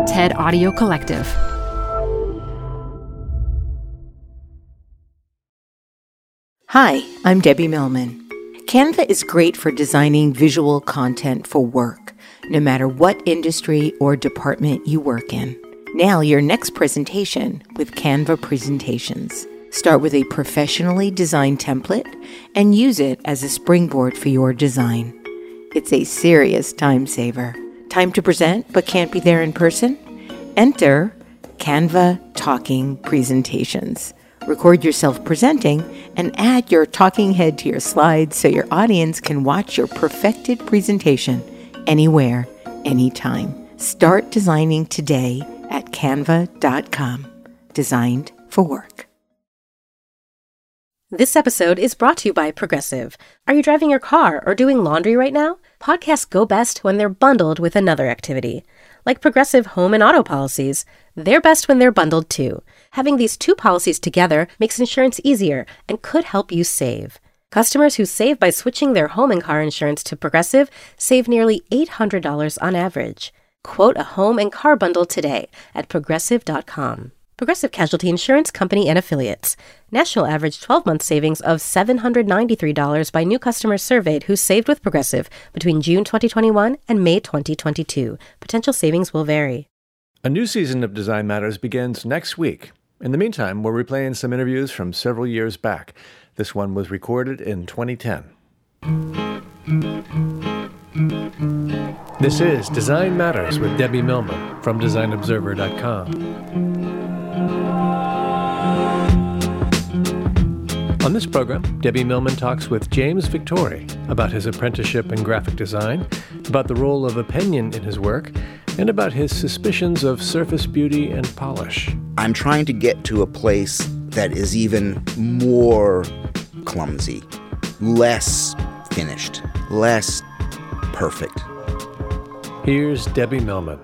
TED Audio Collective. Hi, I'm Debbie Millman. Canva is great for designing visual content for work, no matter what industry or department you work in. Nail your next presentation with Canva Presentations. Start with a professionally designed template and use it as a springboard for your design. It's a serious time saver. Time to present but can't be there in person? Enter Canva Talking Presentations. Record yourself presenting and add your talking head to your slides so your audience can watch your perfected presentation anywhere, anytime. Start designing today at canva.com. Designed for work. This episode is brought to you by Progressive. Are you driving your car or doing laundry right now? Podcasts go best when they're bundled with another activity. Like Progressive home and auto policies, they're best when they're bundled too. Having these two policies together makes insurance easier and could help you save. Customers who save by switching their home and car insurance to Progressive save nearly $800 on average. Quote a home and car bundle today at Progressive.com. Progressive Casualty Insurance Company and Affiliates. National average 12-month savings of $793 by new customers surveyed who saved with Progressive between June 2021 and May 2022. Potential savings will vary. A new season of Design Matters begins next week. In the meantime, we're replaying some interviews from several years back. This one was recorded in 2010. This is Design Matters with Debbie Millman from DesignObserver.com. On this program, Debbie Millman talks with James Victori about his apprenticeship in graphic design, about the role of opinion in his work, and about his suspicions of surface beauty and polish. I'm trying to get to a place that is even more clumsy, less finished, less perfect. Here's Debbie Millman.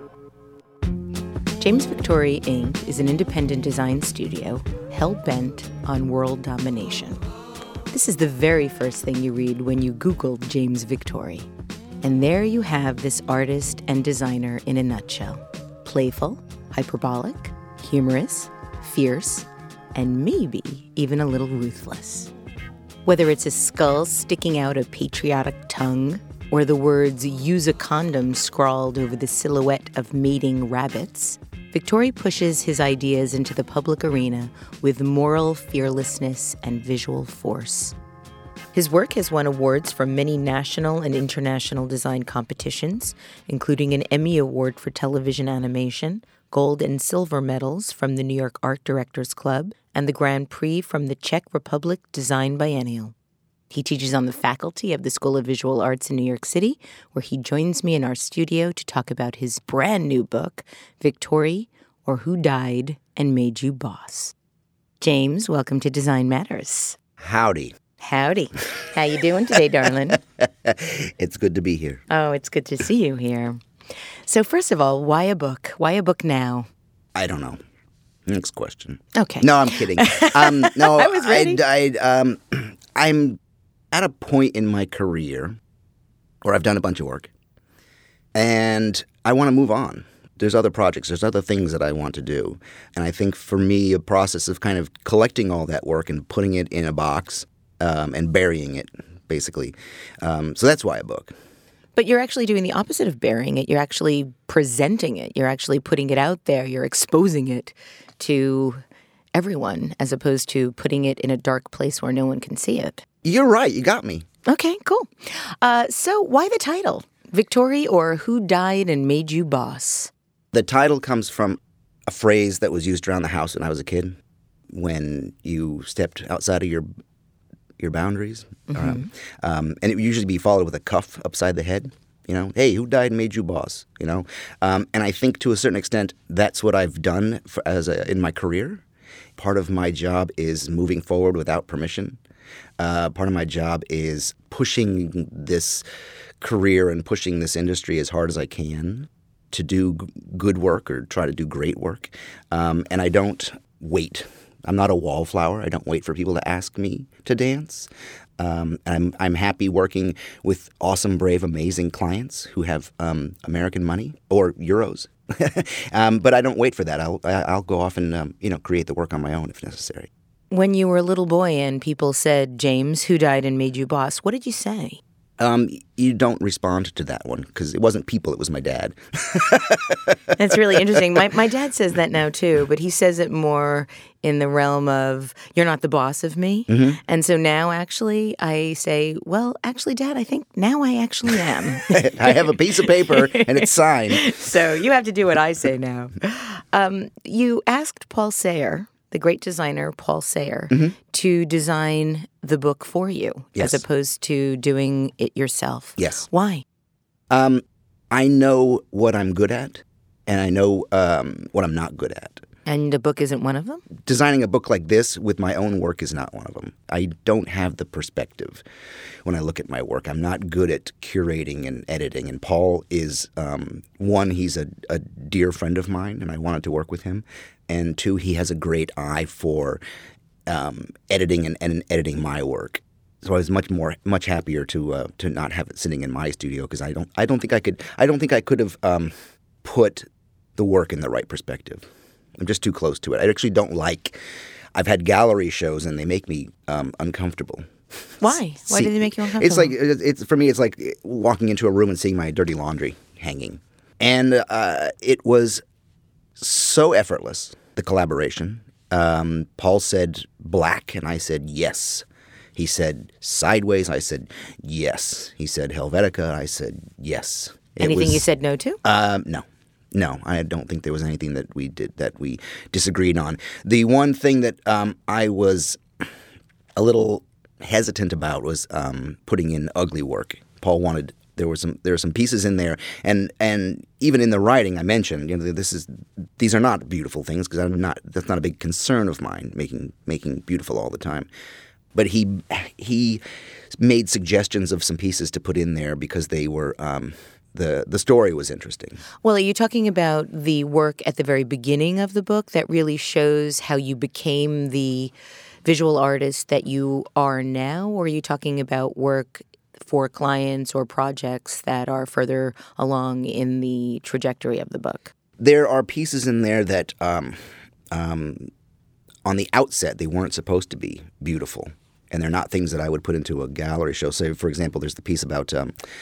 James Victori, Inc. is an independent design studio hell-bent on world domination. This is the very first thing you read when you Google James Victori. And there you have this artist and designer in a nutshell. Playful, hyperbolic, humorous, fierce, and maybe even a little ruthless. Whether it's a skull sticking out a patriotic tongue, or the words "use a condom" scrawled over the silhouette of mating rabbits, Victori pushes his ideas into the public arena with moral fearlessness and visual force. His work has won awards from many national and international design competitions, including an Emmy Award for television animation, gold and silver medals from the New York Art Directors Club, and the Grand Prix from the Czech Republic Design Biennial. He teaches on the faculty of the School of Visual Arts in New York City, where he joins me in our studio to talk about his brand new book, Victori, or Who Died and Made You Boss. James, welcome to Design Matters. Howdy. Howdy. How you doing today, darling? It's good to be here. Oh, it's good to see you here. So first of all, why a book? Why a book now? I don't know. Next question. Okay. No, I'm kidding. No, I was ready. I'm at a point in my career where I've done a bunch of work, and I want to move on. There's other projects. There's other things that I want to do. And I think for me, a process of kind of collecting all that work and putting it in a box and burying it, basically. So that's why a book. But you're actually doing the opposite of burying it. You're actually presenting it. You're actually putting it out there. You're exposing it to everyone as opposed to putting it in a dark place where no one can see it. You're right. You got me. Okay, cool. So why the title? Victori, or Who Died and Made You Boss? The title comes from a phrase that was used around the house when I was a kid, when you stepped outside of your boundaries. Mm-hmm. And it would usually be followed with a cuff upside the head. You know, hey, who died and made you boss? You know, and I think to a certain extent that's what I've done in my career. Part of my job is moving forward without permission. Part of my job is pushing this career and pushing this industry as hard as I can to do good work or try to do great work. And I don't wait. I'm not a wallflower. I don't wait for people to ask me to dance. I'm happy working with awesome, brave, amazing clients who have American money or euros But I don't wait for that. I'll go off and create the work on my own if necessary. When you were a little boy and people said, James, who died and made you boss, what did you say? You don't respond to that one because it wasn't people, it was my dad. That's really interesting. My dad says that now too, but he says it more in the realm of, you're not the boss of me. Mm-hmm. And so now actually I say, well, actually, Dad, I think now I actually am. I have a piece of paper and it's signed. So you have to do what I say now. You asked Paul Sayre, the great designer Paul Sayre, to design the book for you, yes, as opposed to doing it yourself. Yes. Why? I know what I'm good at, and I know what I'm not good at. And a book isn't one of them? Designing a book like this with my own work is not one of them. I don't have the perspective when I look at my work. I'm not good at curating and editing. And Paul is, one, he's a dear friend of mine, and I wanted to work with him. And two, he has a great eye for editing and editing my work. So I was much happier to not have it sitting in my studio because I don't think I could have put the work in the right perspective. I'm just too close to it. I actually don't like. I've had gallery shows and they make me uncomfortable. Why? Why do they make you uncomfortable? For me. It's like walking into a room and seeing my dirty laundry hanging, and it was so effortless. The collaboration. Paul said black, and I said yes. He said sideways. I said yes. He said Helvetica. I said yes. Anything you said no to? No, I don't think there was anything that we did that we disagreed on. The one thing that I was a little hesitant about was putting in ugly work. Paul wanted there were some pieces in there, and even in the writing I mentioned, these are not beautiful things because that's not a big concern of mine making beautiful all the time. But he made suggestions of some pieces to put in there because they were. The story was interesting. Well, are you talking about the work at the very beginning of the book that really shows how you became the visual artist that you are now? Or are you talking about work for clients or projects that are further along in the trajectory of the book? There are pieces in there that on the outset they weren't supposed to be beautiful. And they're not things that I would put into a gallery show. So, for example, there's the piece about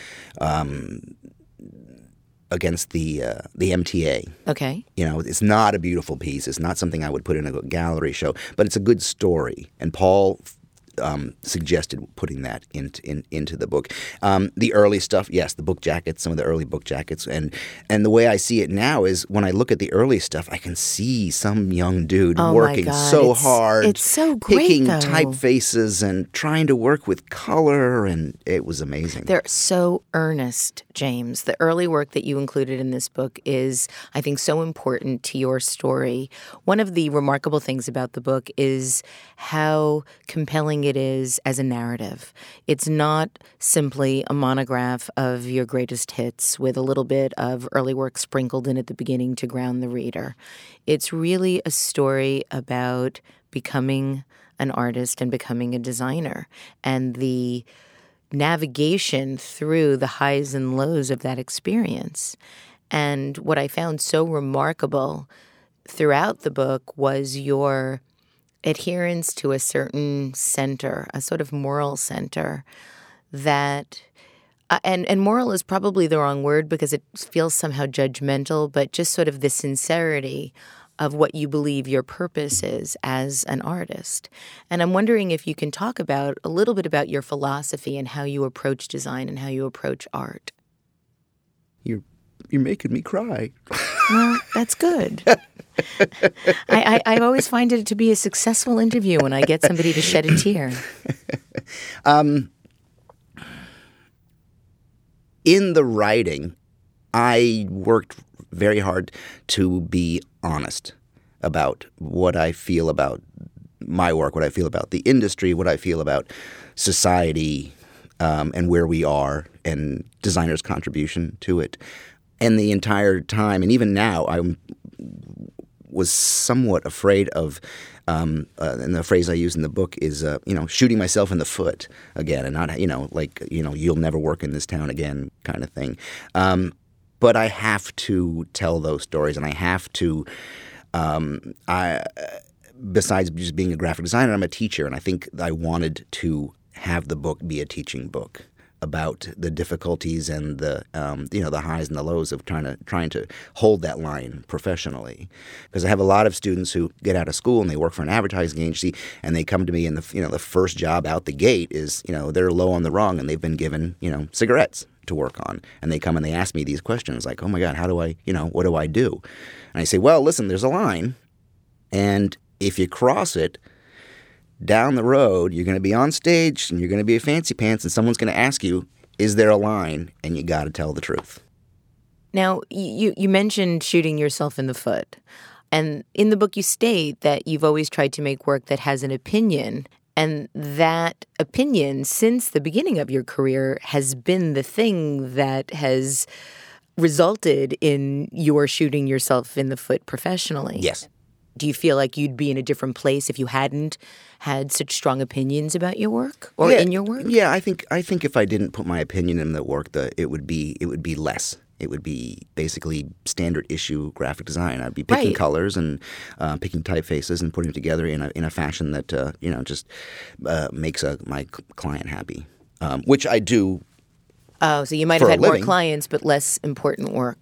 against the MTA. Okay. It's not a beautiful piece. It's not something I would put in a gallery show, but it's a good story. And Paul suggested putting that into the book. The early stuff, yes, the book jackets, some of the early book jackets, and the way I see it now is when I look at the early stuff, I can see some young dude working so hard. It's so great, picking though. Typefaces and trying to work with color, and it was amazing. They're so earnest, James. The early work that you included in this book is, I think, so important to your story. One of the remarkable things about the book is how compelling it is as a narrative. It's not simply a monograph of your greatest hits with a little bit of early work sprinkled in at the beginning to ground the reader. It's really a story about becoming an artist and becoming a designer and the navigation through the highs and lows of that experience. And what I found so remarkable throughout the book was your adherence to a certain center, a sort of moral center that, and moral is probably the wrong word because it feels somehow judgmental, but just sort of the sincerity of what you believe your purpose is as an artist. And I'm wondering if you can talk about a little bit about your philosophy and how you approach design and how you approach art. You're making me cry. Well, that's good. I always find it to be a successful interview when I get somebody to shed a tear. In the writing, I worked very hard to be honest about what I feel about my work, what I feel about the industry, what I feel about society, and where we are, and designers' contribution to it. And the entire time, and even now, I was somewhat afraid of, and the phrase I use in the book is, shooting myself in the foot again, and not, you'll never work in this town again kind of thing. But I have to tell those stories, and I have to. Besides just being a graphic designer, I'm a teacher, and I think I wanted to have the book be a teaching book about the difficulties and the the highs and the lows of trying to hold that line professionally. Because I have a lot of students who get out of school and they work for an advertising agency, and they come to me, and the first job out the gate is they're low on the rung, and they've been given cigarettes to work on, and they come and they ask me these questions like, oh my God, how do I what do I do? And I say, well, listen, there's a line, and if you cross it, down the road, you're going to be on stage and you're going to be a fancy pants, and someone's going to ask you, is there a line? And you got to tell the truth. Now, you mentioned shooting yourself in the foot. And in the book, you state that you've always tried to make work that has an opinion. And that opinion, since the beginning of your career, has been the thing that has resulted in your shooting yourself in the foot professionally. Yes. Do you feel like you'd be in a different place if you hadn't had such strong opinions about your work or in your work? Yeah, I think if I didn't put my opinion in the work, it would be less. It would be basically standard issue graphic design. I'd be picking colors and picking typefaces and putting them together in a fashion that just makes my client happy, which I do. Oh, so you might have had more clients but less important work.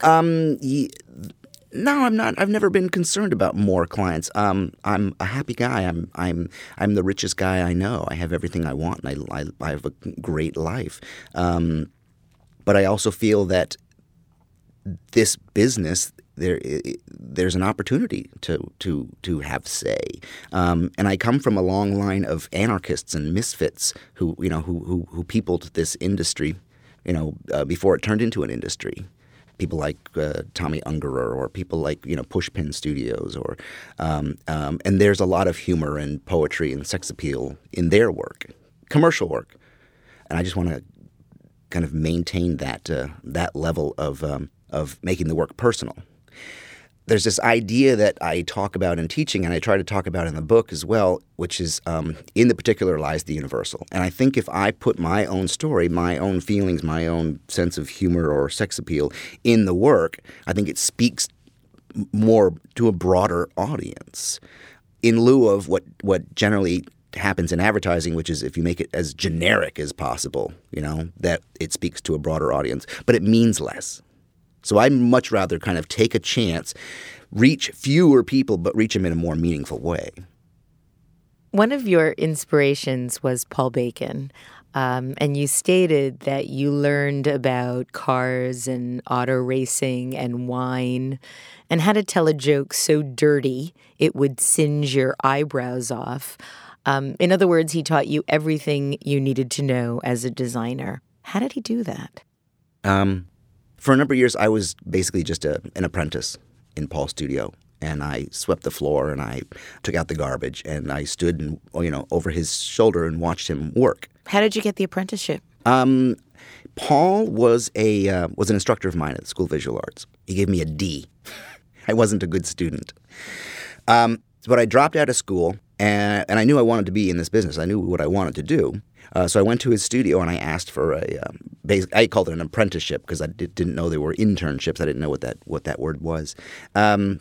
No, I'm not. I've never been concerned about more clients. I'm a happy guy. I'm the richest guy I know. I have everything I want, and I have a great life. But I also feel that this business, there's an opportunity to have say. And I come from a long line of anarchists and misfits who peopled this industry, before it turned into an industry. People like Tommy Ungerer, or people like Pushpin Studios, or and there's a lot of humor and poetry and sex appeal in their work, commercial work, and I just want to kind of maintain that level of making the work personal. There's this idea that I talk about in teaching, and I try to talk about in the book as well, which is in the particular lies the universal. And I think if I put my own story, my own feelings, my own sense of humor or sex appeal in the work, I think it speaks more to a broader audience, in lieu of what generally happens in advertising, which is if you make it as generic as possible, that it speaks to a broader audience, but it means less. So I'd much rather kind of take a chance, reach fewer people, but reach them in a more meaningful way. One of your inspirations was Paul Bacon, and you stated that you learned about cars and auto racing and wine and how to tell a joke so dirty it would singe your eyebrows off. In other words, he taught you everything you needed to know as a designer. How did he do that? For a number of years, I was basically just an apprentice in Paul's studio, and I swept the floor, and I took out the garbage, and I stood over his shoulder and watched him work. How did you get the apprenticeship? Paul was an instructor of mine at the School of Visual Arts. He gave me a D. I wasn't a good student. But I dropped out of school, and I knew I wanted to be in this business. I knew what I wanted to do. So I went to his studio and I asked for I called it an apprenticeship because I didn't know there were internships. I didn't know what that word was. And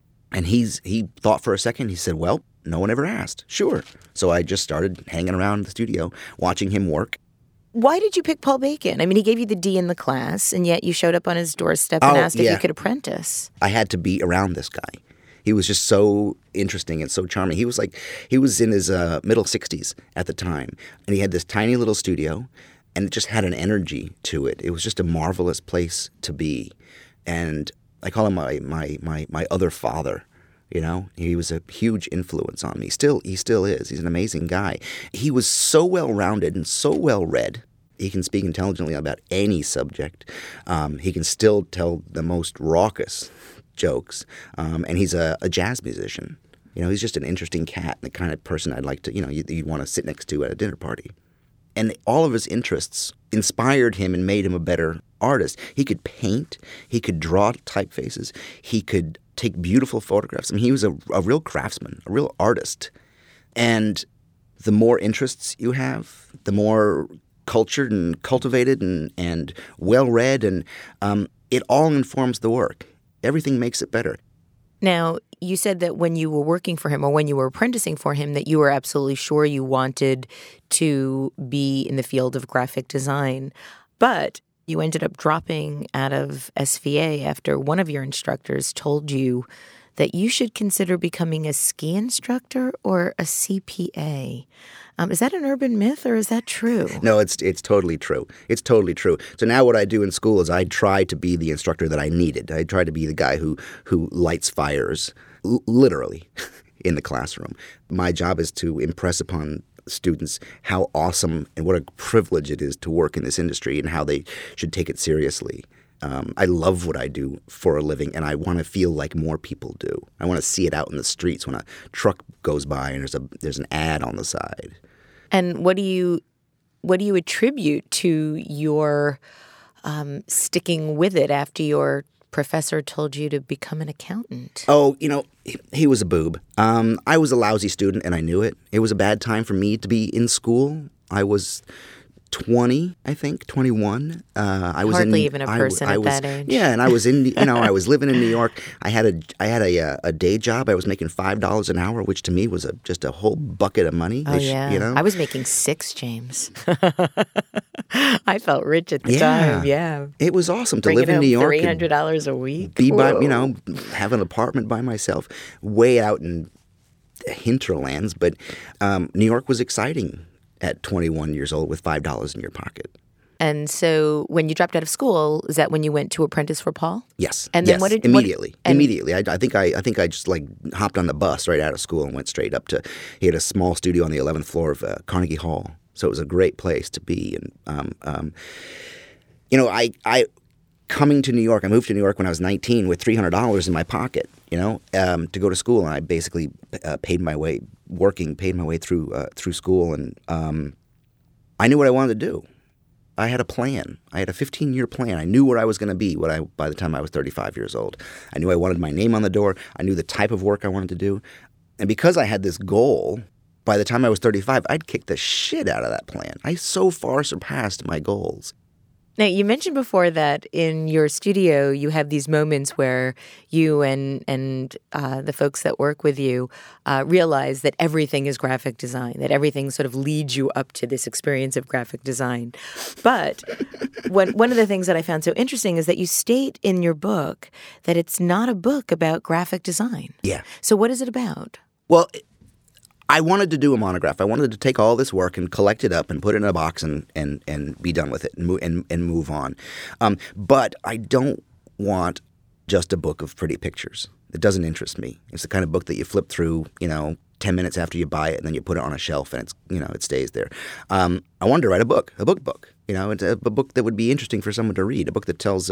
he thought for a second. He said, well, no one ever asked. Sure. So I just started hanging around the studio, watching him work. Why did you pick Paul Bacon? I mean, he gave you the D in the class, and yet you showed up on his doorstep and asked if you could apprentice. I had to be around this guy. He was just so interesting and so charming. He was in his middle 60s at the time, and he had this tiny little studio, and it just had an energy to it. It was just a marvelous place to be, and I call him my other father. He was a huge influence on me. He still is. He's an amazing guy. He was so well-rounded and so well-read. He can speak intelligently about any subject. He can still tell the most raucous jokes, and he's a jazz musician. He's just an interesting cat, the kind of person I'd like to, you'd want to sit next to at a dinner party. And all of his interests inspired him and made him a better artist. He could paint, he could draw typefaces, he could take beautiful photographs. I mean, he was a real craftsman, a real artist. And the more interests you have, the more cultured and cultivated and well-read, and it all informs the work. Everything makes it better. Now, you said that when you were working for him or when you were apprenticing for him that you were absolutely sure you wanted to be in the field of graphic design, but you ended up dropping out of SVA after one of your instructors told you that you should consider becoming a ski instructor or a CPA. Is that an urban myth or is that true? No, it's totally true. It's totally true. So now what I do in school is I try to be the instructor that I needed. I try to be the guy who lights fires, literally, in the classroom. My job is to impress upon students how awesome and what a privilege it is to work in this industry and how they should take it seriously. I love what I do for a living, and I want to feel like more people do. I want to see it out in the streets when a truck goes by and there's an ad on the side. And what do you attribute to your sticking with it after your professor told you to become an accountant? Oh, he was a boob. I was a lousy student, and I knew it. It was a bad time for me to be in school. I was 20, I think, 21. I was hardly even a person at that age. Yeah, and I was I was living in New York. I had a day job. I was making $5 an hour, which to me was just a whole bucket of money. Oh yeah, I was making $6, James. I felt rich at the time. Yeah, it was awesome to live in New York. $300 a week. Be have an apartment by myself, way out in the hinterlands. But New York was exciting at 21 years old with $5 in your pocket. And so when you dropped out of school, is that when you went to apprentice for Paul? Yes. And then immediately. I think I just hopped on the bus right out of school and went straight up to, he had a small studio on the 11th floor of Carnegie Hall. So it was a great place to be. And, I coming to New York, I moved to New York when I was 19 with $300 in my pocket, to go to school. And I basically paid my way through school. And I knew what I wanted to do. I had a plan. I had a 15-year plan. I knew where I was going to be by the time I was 35 years old. I knew I wanted my name on the door. I knew the type of work I wanted to do. And because I had this goal, by the time I was 35, I'd kicked the shit out of that plan. I so far surpassed my goals. Now, you mentioned before that in your studio you have these moments where you and the folks that work with you realize that everything is graphic design, that everything sort of leads you up to this experience of graphic design. But one of the things that I found so interesting is that you state in your book that it's not a book about graphic design. Yeah. So what is it about? Well, I wanted to do a monograph. I wanted to take all this work and collect it up and put it in a box and be done with it and move on. But I don't want just a book of pretty pictures. It doesn't interest me. It's the kind of book that you flip through, 10 minutes after you buy it, and then you put it on a shelf and it stays there. I wanted to write a book. It's a book that would be interesting for someone to read, a book that tells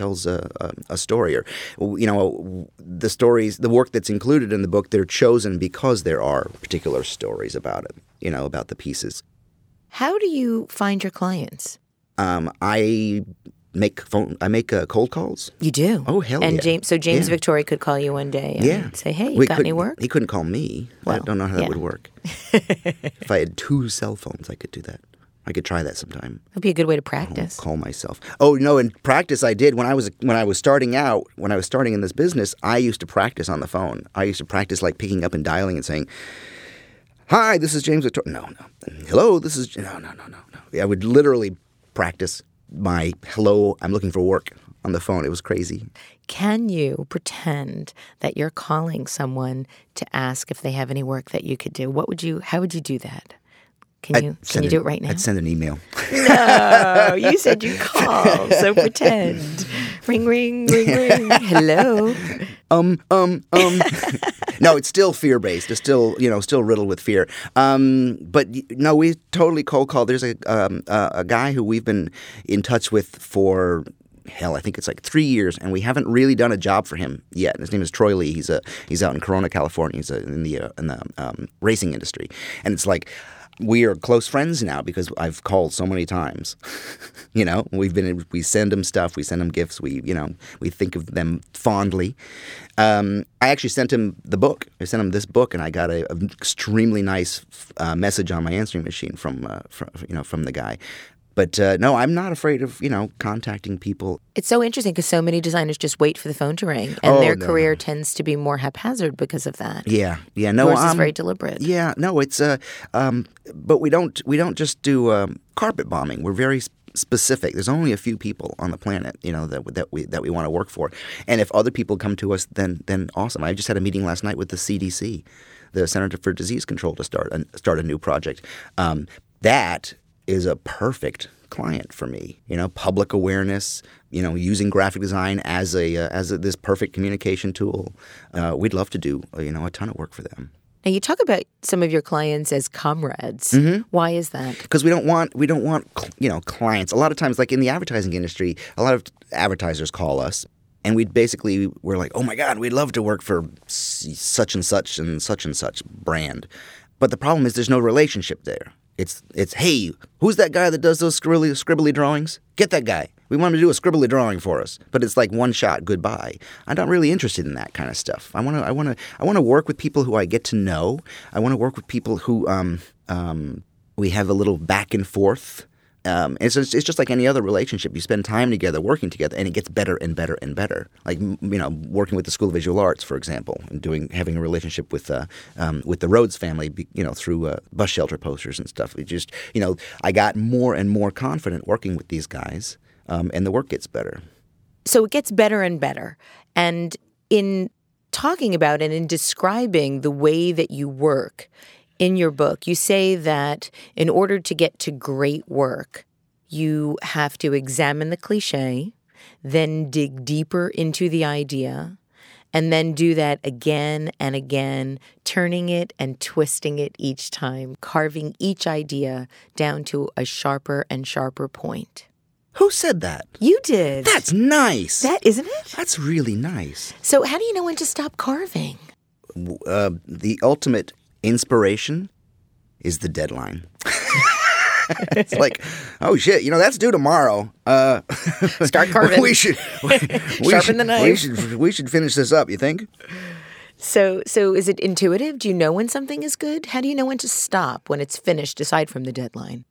a story, or the stories, the work that's included in the book, they're chosen because there are particular stories about it, about the pieces. How do you find your clients? I make cold calls. You do? Oh, hell and yeah. James Victore could call you one day and say, hey, you got any work? He couldn't call me. Well, I don't know how that would work. If I had 2 cell phones, I could do that. I could try that sometime. That'd be a good way to practice. I'll call myself. Oh, no, in practice I did. When I was starting out, when I was starting in this business, I used to practice on the phone. I used to practice picking up and dialing and saying, hi, this is James Victore. No. Hello, this is... No. I would literally practice my hello, I'm looking for work on the phone. It was crazy. Can you pretend that you're calling someone to ask if they have any work that you could do? How would you do that? Can you do it right now? I'd send an email. No, you said you call, so pretend. Ring, ring, ring, ring. Hello. No, it's still fear-based. It's still, still riddled with fear. But no, we totally cold called. There's a guy who we've been in touch with for, I think it's 3 years, and we haven't really done a job for him yet. His name is Troy Lee. He's out in Corona, California. He's in the racing industry, and it's we are close friends now because I've called so many times. We send him stuff, we send him gifts, we think of them fondly. I actually sent him the book. I sent him this book, and I got an extremely nice message on my answering machine from the guy. But no, I'm not afraid of, contacting people. It's so interesting because so many designers just wait for the phone to ring, and their career tends to be more haphazard because of that. Yeah, no, yours is very deliberate. Yeah, no, it's but we don't just do carpet bombing. We're very specific. There's only a few people on the planet, that we want to work for, and if other people come to us, then awesome. I just had a meeting last night with the CDC, the Center for Disease Control, to start a new project. That is a perfect client for me. Public awareness, using graphic design as this perfect communication tool. We'd love to do a ton of work for them. Now you talk about some of your clients as comrades. Mm-hmm. Why is that? Because we don't want clients. A lot of times, like in the advertising industry, a lot of advertisers call us. And we're like, oh my God, we'd love to work for such and such brand. But the problem is there's no relationship there. It's hey, who's that guy that does those scribbly drawings? Get that guy. We want to do a scribbly drawing for us. But it's like one shot, goodbye. I'm not really interested in that kind of stuff. I want to work with people who I get to know. I want to work with people who we have a little back and forth. It's just like any other relationship. You spend time together, working together, and it gets better and better and better. Like working with the School of Visual Arts, for example, and having a relationship with the Rhodes family, through bus shelter posters and stuff. It just I got more and more confident working with these guys, and the work gets better. So it gets better and better, and in talking about and in describing the way that you work. In your book, you say that in order to get to great work, you have to examine the cliche, then dig deeper into the idea, and then do that again and again, turning it and twisting it each time, carving each idea down to a sharper and sharper point. Who said that? You did. That's nice. Isn't it? That's really nice. So how do you know when to stop carving? The ultimate inspiration is the deadline. It's like, oh shit, that's due tomorrow. Start carving. We should sharpen the knife. We should finish this up. You think? So is it intuitive? Do you know when something is good? How do you know when to stop when it's finished? Aside from the deadline.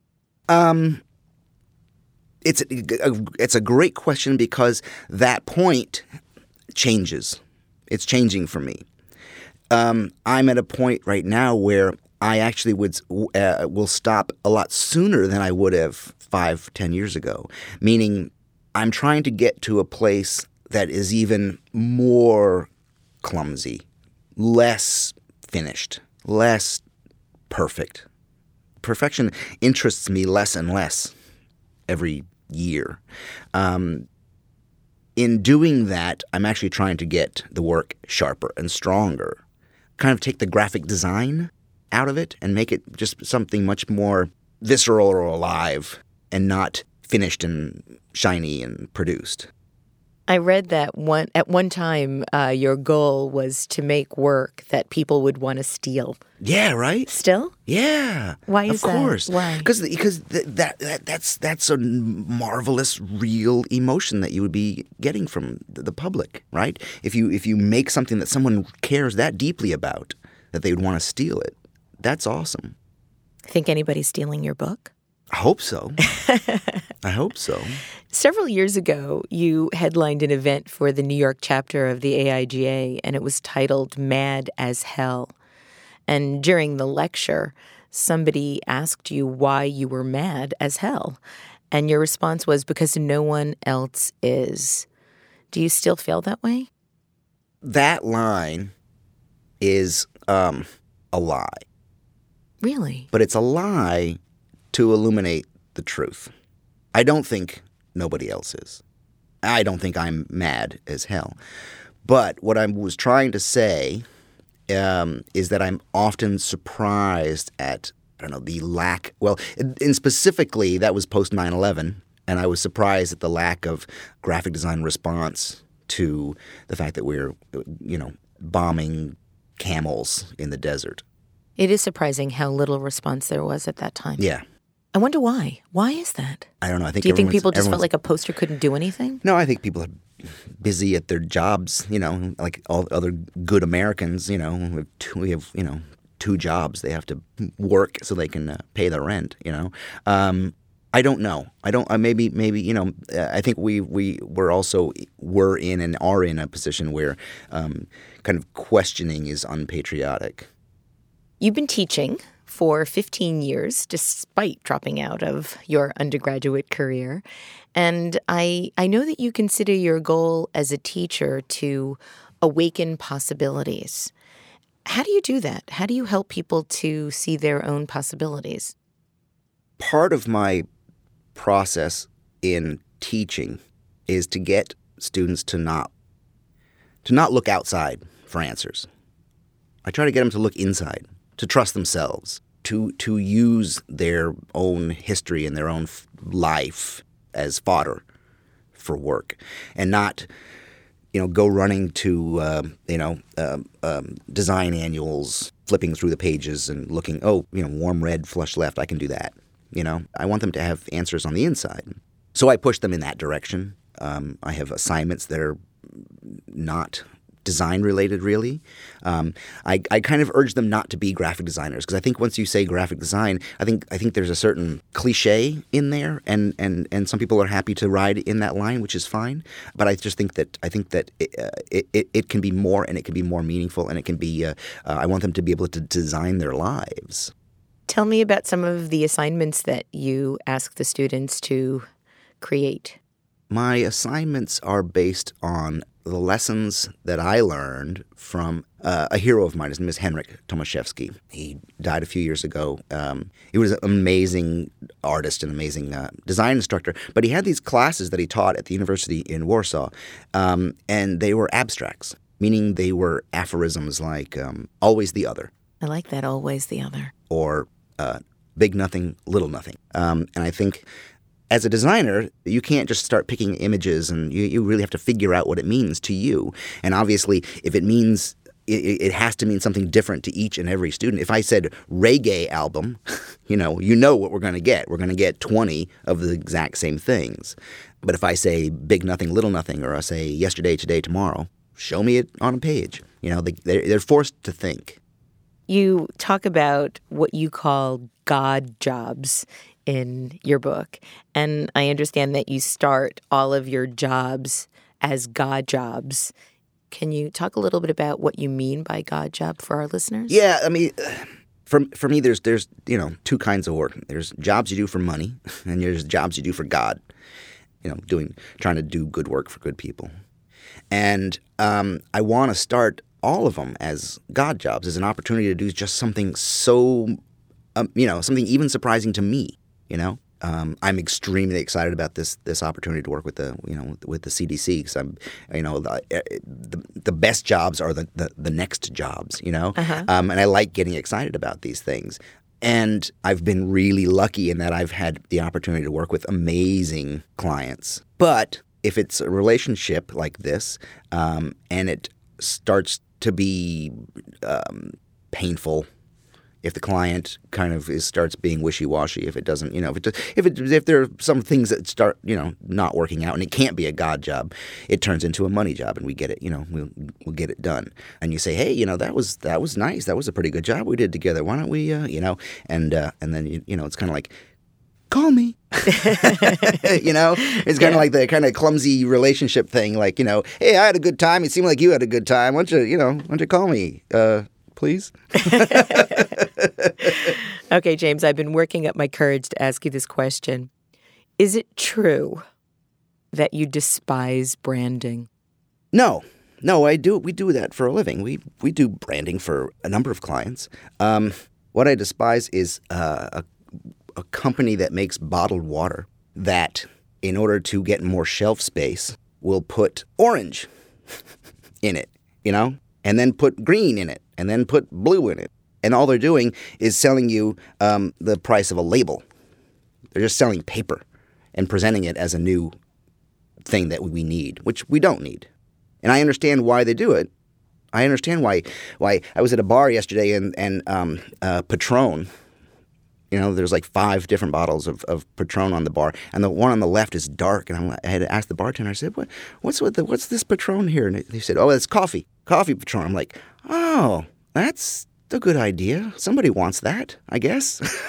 It's a great question because that point changes. It's changing for me. I'm at a point right now where I actually will stop a lot sooner than I would have 5-10 years ago. Meaning, I'm trying to get to a place that is even more clumsy, less finished, less perfect. Perfection interests me less and less every year. In doing that, I'm actually trying to get the work sharper and stronger. Kind of take the graphic design out of it and make it just something much more visceral or alive and not finished and shiny and produced. I read that at one time your goal was to make work that people would want to steal. Yeah, right? Still? Yeah. Why is that? Of course. Why? Because that's a marvelous, real emotion that you would be getting from the public, right? If you make something that someone cares that deeply about, that they would want to steal it, that's awesome. Think anybody's stealing your book? I hope so. I hope so. Several years ago, you headlined an event for the New York chapter of the AIGA, and it was titled Mad as Hell. And during the lecture, somebody asked you why you were mad as hell. And your response was, because no one else is. Do you still feel that way? That line is a lie. Really? But it's a lie to illuminate the truth. I don't think nobody else is. I don't think I'm mad as hell. But what I was trying to say is that I'm often surprised at, the lack, and specifically that was post 9/11, and I was surprised at the lack of graphic design response to the fact that we're, bombing camels in the desert. It is surprising how little response there was at that time. Yeah. I wonder why. Why is that? I don't know. Do you think people just felt like a poster couldn't do anything? No, I think people are busy at their jobs, like all other good Americans, we have 2 jobs. They have to work so they can pay their rent, I don't know. Maybe. I think we're in and are in a position where kind of questioning is unpatriotic. You've been teaching for 15 years, despite dropping out of your undergraduate career. And I know that you consider your goal as a teacher to awaken possibilities. How do you do that? How do you help people to see their own possibilities? Part of my process in teaching is to get students to not look outside for answers. I try to get them to look inside, to trust themselves, to use their own history and their own life as fodder for work, and not, go running to, design annuals, flipping through the pages and looking, warm red, flush left, I can do that. I want them to have answers on the inside. So I push them in that direction. I have assignments that are not design related, really. I kind of urge them not to be graphic designers, because I think once you say graphic design, I think there's a certain cliche in there, and some people are happy to ride in that line, which is fine. But I think that it can be more, and it can be more meaningful, and it can be. I want them to be able to design their lives. Tell me about some of the assignments that you ask the students to create. My assignments are based on the lessons that I learned from a hero of mine. His name is Henryk Tomaszewski. He died a few years ago. He was an amazing artist, an amazing design instructor, but he had these classes that he taught at the university in Warsaw, and they were abstracts, meaning they were aphorisms like always the other. I like that, always the other. Or big nothing, little nothing. And I think as a designer, you can't just start picking images, and you really have to figure out what it means to you. And obviously, if it means, it has to mean something different to each and every student. If I said reggae album, you know what we're going to get. We're going to get 20 of the exact same things. But if I say big nothing, little nothing, or I say yesterday, today, tomorrow, show me it on a page. They're forced to think. You talk about what you call God jobs in your book, and I understand that you start all of your jobs as God jobs. Can you talk a little bit about what you mean by God job for our listeners? Yeah, I mean, for me, there's two kinds of work. There's jobs you do for money, and there's jobs you do for God. Trying to do good work for good people. And I want to start all of them as God jobs, as an opportunity to do just something so, something even surprising to me. I'm extremely excited about this opportunity to work with the CDC, because I'm, the best jobs are the next jobs, Uh-huh. And I like getting excited about these things. And I've been really lucky in that I've had the opportunity to work with amazing clients. But if it's a relationship like this, and it starts to be painful, if the client kind of starts being wishy-washy, if it doesn't, if there are some things that start, not working out, and it can't be a God job, it turns into a money job, and we get it, we'll get it done. And you say, hey, that was nice, that was a pretty good job we did together. Why don't we, and then it's kind of like, call me. It's kind of like the kind of clumsy relationship thing, like, hey, I had a good time. It seemed like you had a good time. Why don't you call me, please? Okay, James, I've been working up my courage to ask you this question. Is it true that you despise branding? No, I do. We do that for a living. We do branding for a number of clients. What I despise is a company that makes bottled water that, in order to get more shelf space, will put orange in it, and then put green in it, and then put blue in it. And all they're doing is selling you the price of a label. They're just selling paper and presenting it as a new thing that we need, which we don't need. And I understand why they do it. I understand why I was at a bar yesterday and Patron, there's like 5 different bottles of Patron on the bar, and the one on the left is dark. And I had to ask the bartender, I said, what's this Patron here? And he said, oh, it's coffee Patron. I'm like, oh, that's a good idea. Somebody wants that, I guess.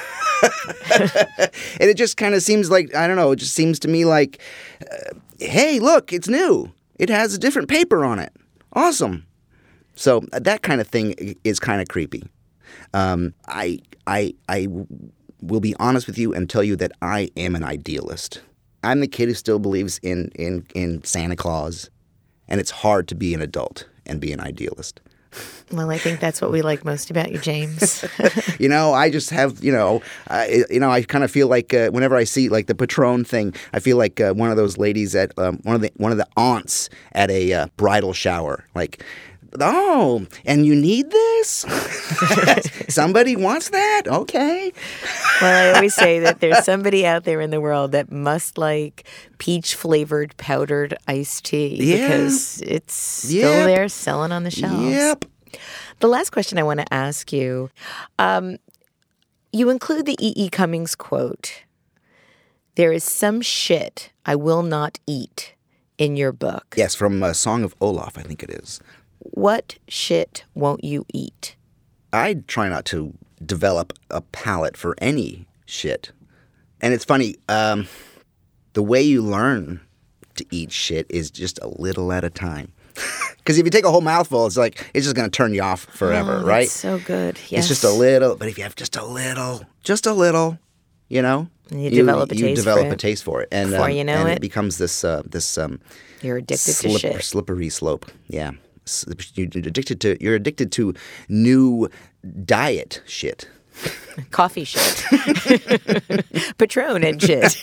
And it just kind of seems like, I don't know, it just seems to me like, hey, look, it's new. It has a different paper on it. Awesome. So that kind of thing is kind of creepy. I will be honest with you and tell you that I am an idealist. I'm the kid who still believes in Santa Claus, and it's hard to be an adult and be an idealist. Well, I think that's what we like most about you, James. I just have, I kind of feel like whenever I see like the Patron thing, I feel like one of those ladies at one of the aunts at a bridal shower, like, oh, and you need this? Somebody wants that? Okay. Well, I always say that there's somebody out there in the world that must like peach-flavored powdered iced tea because it's still there selling on the shelves. Yep. The last question I want to ask you, you include the E.E. Cummings quote, "There is some shit I will not eat," in your book. Yes, from Song of Olaf, I think it is. What shit won't you eat? I try not to develop a palate for any shit. And it's funny, the way you learn to eat shit is just a little at a time. Because if you take a whole mouthful, it's just going to turn you off forever, right? That's so good. Yes. It's just a little, but if you have just a little, you develop a taste for it. And before you know it becomes this you're addicted to shit. Slippery slope. Yeah. You're addicted to new diet shit. Coffee shit. Patron and shit.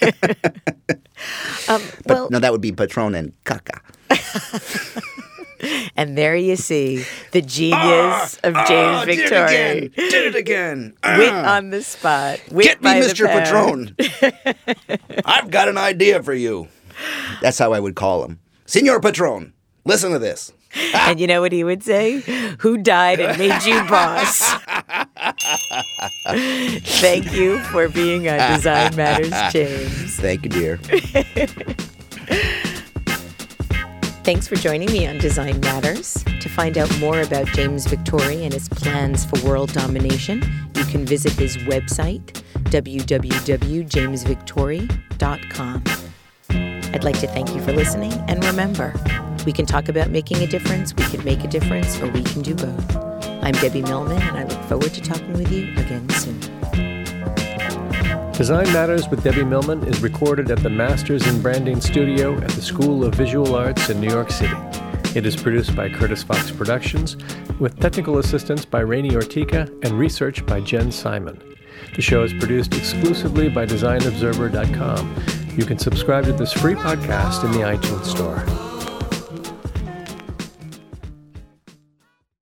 No, that would be Patron and caca. And there you see the genius of James Victory. Did it again. Wit on the spot. Get me Mr. Patron. I've got an idea for you. That's how I would call him. Senor Patron, listen to this. And you know what he would say? Who died and made you boss? Thank you for being on Design Matters, James. Thank you, dear. Thanks for joining me on Design Matters. To find out more about James Victory and his plans for world domination, you can visit his website, www.jamesvictory.com. I'd like to thank you for listening, and remember, we can talk about making a difference, we can make a difference, or we can do both. I'm Debbie Millman, and I look forward to talking with you again soon. Design Matters with Debbie Millman is recorded at the Masters in Branding Studio at the School of Visual Arts in New York City. It is produced by Curtis Fox Productions, with technical assistance by Rainey Ortica and research by Jen Simon. The show is produced exclusively by DesignObserver.com. You can subscribe to this free podcast in the iTunes Store.